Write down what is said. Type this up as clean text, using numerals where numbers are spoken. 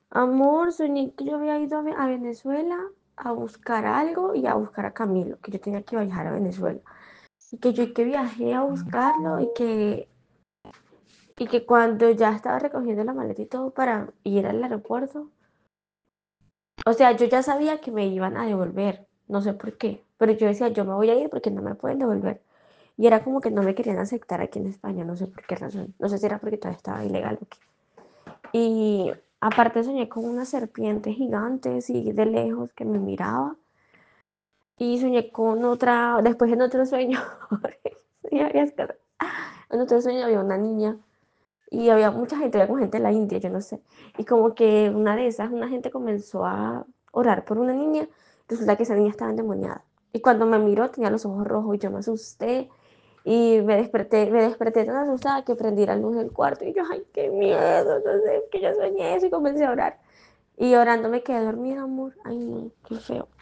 Amor, soñé que yo había ido a Venezuela a buscar algo y a buscar a Camilo, que yo tenía que viajar a Venezuela. Y que viajé a buscarlo y que cuando ya estaba recogiendo la maleta y todo para ir al aeropuerto, o sea, yo ya sabía que me iban a devolver, no sé por qué, pero yo decía, yo me voy a ir porque no me pueden devolver. Y era como que no me querían aceptar aquí en España, no sé por qué razón. No sé si era porque todavía estaba ilegal o qué. Y aparte soñé con una serpiente gigante, así de lejos, que me miraba. Y soñé con otra, después en otro sueño, soñé varias cosas. En otro sueño había una niña y había mucha gente, había como gente de la India, yo no sé. Y como que una de esas, una gente comenzó a orar por una niña, resulta que esa niña estaba endemoniada. Y cuando me miró tenía los ojos rojos y yo me asusté y me desperté tan asustada que prendí la luz del cuarto y yo, ay, qué miedo, no sé, que yo soñé eso y comencé a orar. Y orando me quedé dormida, amor. Ay, no, qué feo.